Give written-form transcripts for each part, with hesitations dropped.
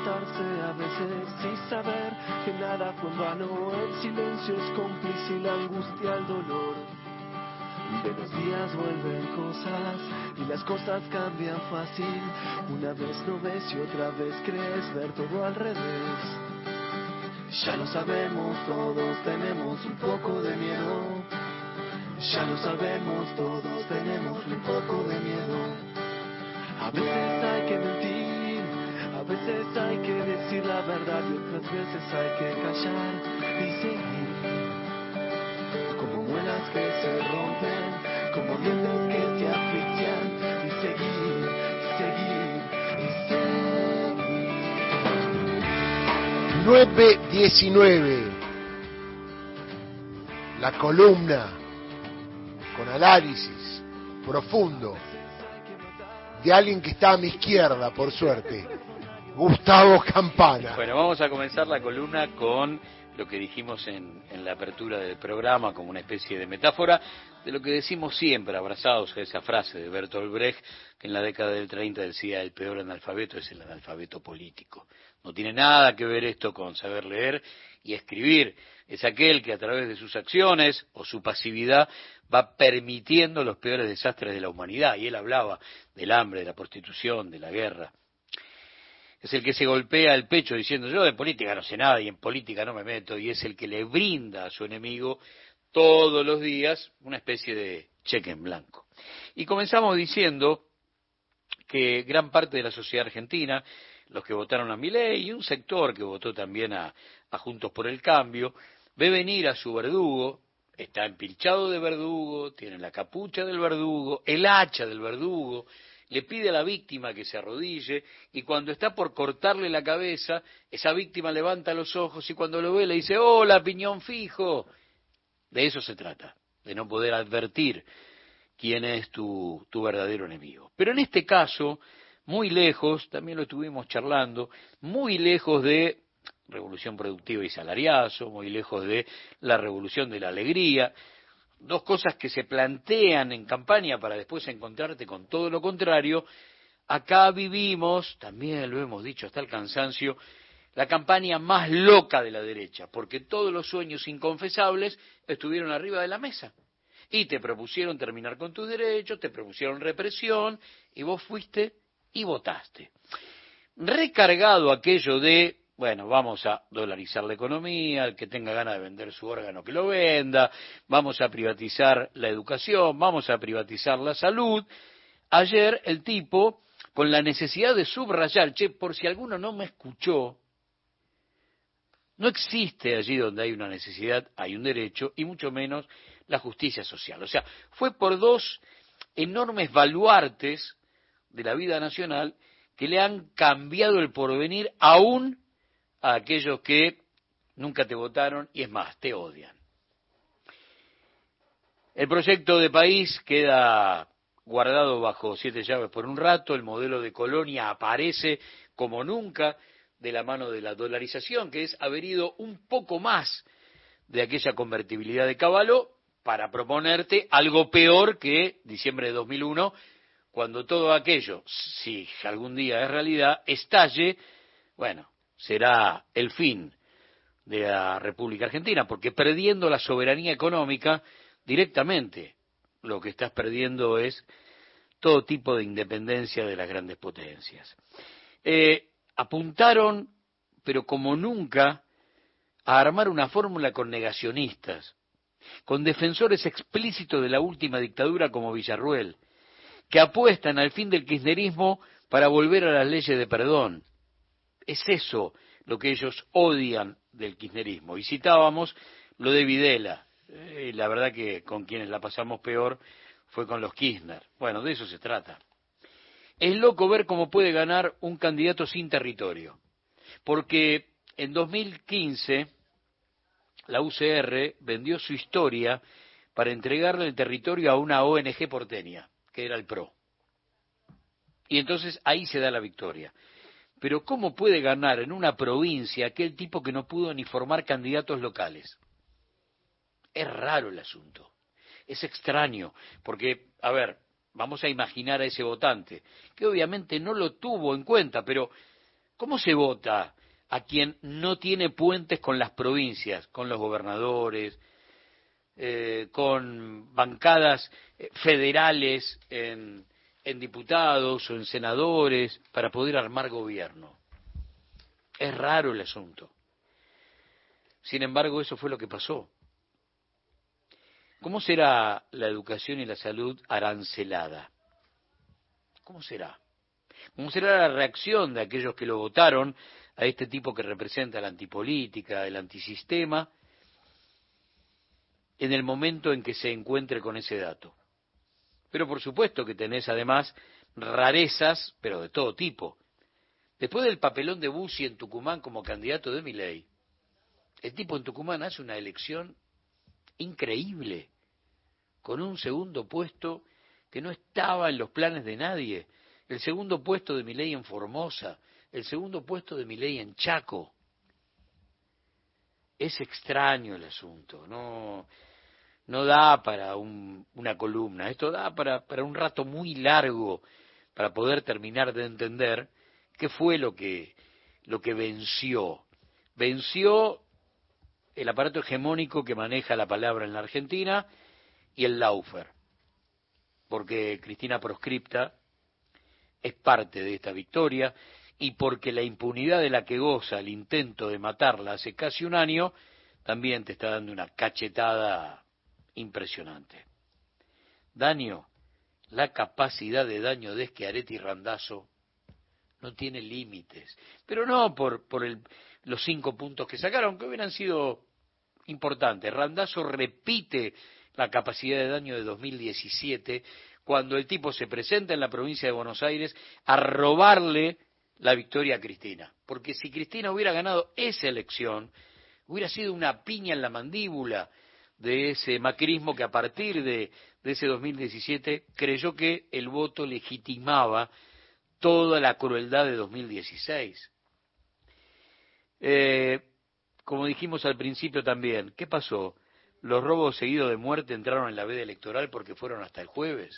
levantarse a veces y saber que nada fue en vano. El silencio es cómplice y la angustia el dolor. De los días vuelven cosas y las cosas cambian fácil. Una vez no ves y otra vez crees ver todo al revés. Ya lo sabemos, todos tenemos un poco de miedo. Ya lo sabemos, todos tenemos un poco de miedo. A veces hay que mentir, a veces hay que decir la verdad y otras veces hay que callar y seguir. Como muelas que se rompen, como dientes que te asfixian y seguir, y seguir, y seguir. 9:19. La columna con análisis profundo de alguien que está a mi izquierda, por suerte, Gustavo Campana. Bueno, vamos a comenzar la columna con lo que dijimos en la apertura del programa, como una especie de metáfora de lo que decimos siempre, abrazados a esa frase de Bertolt Brecht, que en la década del 30 decía: el peor analfabeto es el analfabeto político. No tiene nada que ver esto con saber leer y escribir, es aquel que a través de sus acciones o su pasividad va permitiendo los peores desastres de la humanidad. Y él hablaba del hambre, de la prostitución, de la guerra. Es el que se golpea el pecho diciendo: yo de política no sé nada y en política no me meto, y es el que le brinda a su enemigo todos los días una especie de cheque en blanco. Y comenzamos diciendo que gran parte de la sociedad argentina, los que votaron a Milei y un sector que votó también a Juntos por el Cambio, ve venir a su verdugo, está empilchado de verdugo, tiene la capucha del verdugo, el hacha del verdugo, le pide a la víctima que se arrodille, y cuando está por cortarle la cabeza, esa víctima levanta los ojos y cuando lo ve le dice: hola, piñón fijo. De eso se trata, de no poder advertir quién es tu verdadero enemigo. Pero en este caso, muy lejos, también lo estuvimos charlando, muy lejos de revolución productiva y salariazo, muy lejos de la revolución de la alegría, dos cosas que se plantean en campaña para después encontrarte con todo lo contrario. Acá vivimos, también lo hemos dicho hasta el cansancio, la campaña más loca de la derecha, porque todos los sueños inconfesables estuvieron arriba de la mesa. Y te propusieron terminar con tus derechos, te propusieron represión, y vos fuiste y votaste. Recargado aquello de: bueno, vamos a dolarizar la economía, el que tenga ganas de vender su órgano que lo venda, vamos a privatizar la educación, vamos a privatizar la salud. Ayer el tipo, con la necesidad de subrayar, por si alguno no me escuchó, no existe allí donde hay una necesidad, hay un derecho, y mucho menos la justicia social. O sea, fue por dos enormes baluartes de la vida nacional que le han cambiado el porvenir aún a aquellos que nunca te votaron y, es más, te odian. El proyecto de país queda guardado bajo 7 llaves por un rato. El modelo de colonia aparece como nunca de la mano de la dolarización, que es haber ido un poco más de aquella convertibilidad de Cavallo para proponerte algo peor que diciembre de 2001, cuando todo aquello, si algún día es realidad, estalle. Bueno, será el fin de la República Argentina, porque perdiendo la soberanía económica, directamente lo que estás perdiendo es todo tipo de independencia de las grandes potencias. Apuntaron, pero como nunca, a armar una fórmula con negacionistas, con defensores explícitos de la última dictadura como Villarruel, que apuestan al fin del kirchnerismo para volver a las leyes de perdón. Es eso lo que ellos odian del kirchnerismo. Y citábamos lo de Videla. La verdad que con quienes la pasamos peor fue con los Kirchner. Bueno, de eso se trata. Es loco ver cómo puede ganar un candidato sin territorio. Porque en 2015 la UCR vendió su historia para entregarle el territorio a una ONG porteña, que era el PRO. Y entonces ahí se da la victoria. Pero ¿cómo puede ganar en una provincia aquel tipo que no pudo ni formar candidatos locales? Es raro el asunto, es extraño, porque, a ver, vamos a imaginar a ese votante, que obviamente no lo tuvo en cuenta, pero ¿Cómo se vota a quien no tiene puentes con las provincias, con los gobernadores, con bancadas federales en diputados o en senadores para poder armar gobierno? Es raro el asunto. Sin embargo, eso fue lo que pasó. ¿Cómo será la educación y la salud arancelada? ¿Cómo será? ¿Cómo será la reacción de aquellos que lo votaron a este tipo que representa la antipolítica, el antisistema, en el momento en que se encuentre con ese dato? Pero por supuesto que tenés además rarezas, pero de todo tipo. Después del papelón de Bussi en Tucumán como candidato de Milei, el tipo en Tucumán hace una elección increíble, con un segundo puesto que no estaba en los planes de nadie. El segundo puesto de Milei en Formosa, el segundo puesto de Milei en Chaco. Es extraño el asunto, no da para una columna, esto da para un rato muy largo para poder terminar de entender qué fue lo que venció. Venció el aparato hegemónico que maneja la palabra en la Argentina y el Laufer, porque Cristina Proscripta es parte de esta victoria y porque la impunidad de la que goza el intento de matarla hace casi un año también te está dando una cachetada impresionante. Daño, la capacidad de daño de Schiaretti y Randazzo no tiene límites, pero no por los 5 puntos que sacaron, que hubieran sido importantes. Randazzo repite la capacidad de daño de 2017, cuando el tipo se presenta en la provincia de Buenos Aires a robarle la victoria a Cristina. Porque si Cristina hubiera ganado esa elección, hubiera sido una piña en la mandíbula de ese macrismo que a partir de ese 2017 creyó que el voto legitimaba toda la crueldad de 2016. Como dijimos al principio también, ¿qué pasó? ¿Los robos seguidos de muerte entraron en la veda electoral porque fueron hasta el jueves?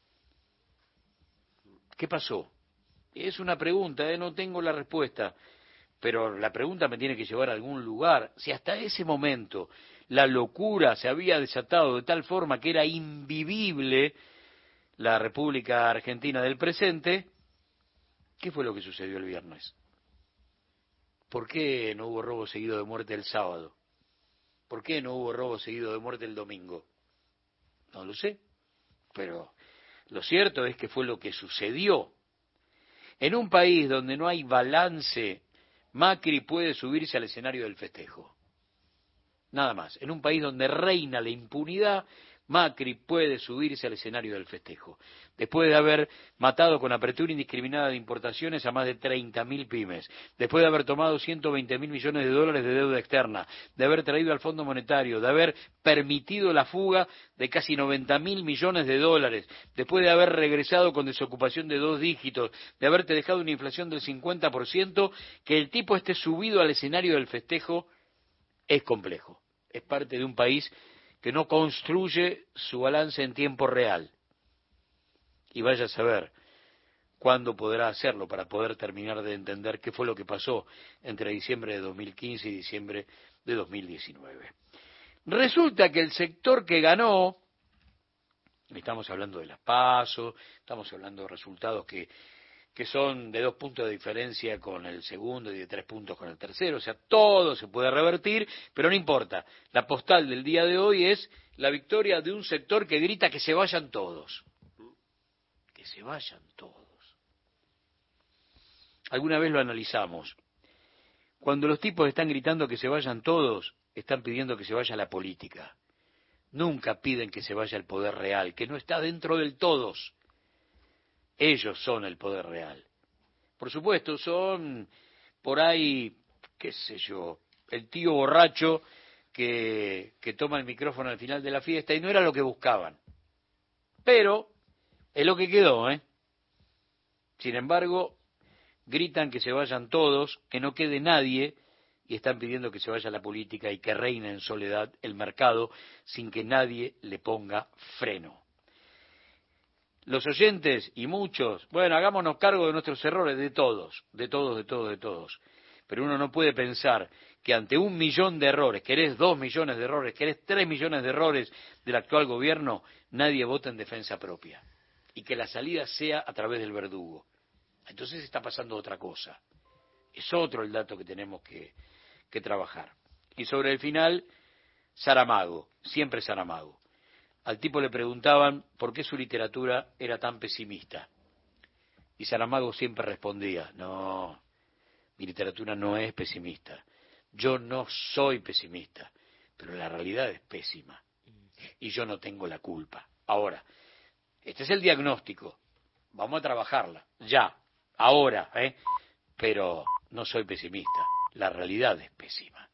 ¿Qué pasó? Es una pregunta, no tengo la respuesta, pero la pregunta me tiene que llevar a algún lugar. Si hasta ese momento la locura se había desatado de tal forma que era invivible la República Argentina del presente, ¿qué fue lo que sucedió el viernes? ¿Por qué no hubo robo seguido de muerte el sábado? ¿Por qué no hubo robo seguido de muerte el domingo? No lo sé, pero lo cierto es que fue lo que sucedió. En un país donde no hay balance, Macri puede subirse al escenario del festejo. Nada más. En un país donde reina la impunidad, Macri puede subirse al escenario del festejo. Después de haber matado con apertura indiscriminada de importaciones a más de 30.000 pymes, después de haber tomado 120.000 millones de dólares de deuda externa, de haber traído al Fondo Monetario, de haber permitido la fuga de casi 90.000 millones de dólares, después de haber regresado con desocupación de 2 dígitos, de haberte dejado una inflación del 50%, que el tipo esté subido al escenario del festejo es complejo. Es parte de un país que no construye su balance en tiempo real. Y vaya a saber cuándo podrá hacerlo para poder terminar de entender qué fue lo que pasó entre diciembre de 2015 y diciembre de 2019. Resulta que el sector que ganó, estamos hablando de las PASO, estamos hablando de resultados que son de 2 puntos de diferencia con el segundo y de 3 puntos con el tercero, o sea, todo se puede revertir, pero no importa. La postal del día de hoy es la victoria de un sector que grita que se vayan todos. Que se vayan todos. Alguna vez lo analizamos. Cuando los tipos están gritando que se vayan todos, están pidiendo que se vaya la política. Nunca piden que se vaya el poder real, que no está dentro del todos. Ellos son el poder real. Por supuesto, son por ahí, qué sé yo, el tío borracho que toma el micrófono al final de la fiesta y no era lo que buscaban. Pero es lo que quedó, ¿eh? Sin embargo, gritan que se vayan todos, que no quede nadie, y están pidiendo que se vaya la política y que reine en soledad el mercado sin que nadie le ponga freno. Los oyentes y muchos, bueno, hagámonos cargo de nuestros errores, de todos. Pero uno no puede pensar que ante 1 millón de errores, querés 2 millones de errores, querés 3 millones de errores del actual gobierno, nadie vota en defensa propia. Y que la salida sea a través del verdugo. Entonces está pasando otra cosa. Es otro el dato que tenemos que trabajar. Y sobre el final, Saramago, siempre Saramago. Al tipo le preguntaban por qué su literatura era tan pesimista. Y Saramago siempre respondía, no, mi literatura no es pesimista. Yo no soy pesimista, pero la realidad es pésima. Y yo no tengo la culpa. Ahora, este es el diagnóstico. Vamos a trabajarla, ya, ahora, pero no soy pesimista. La realidad es pésima.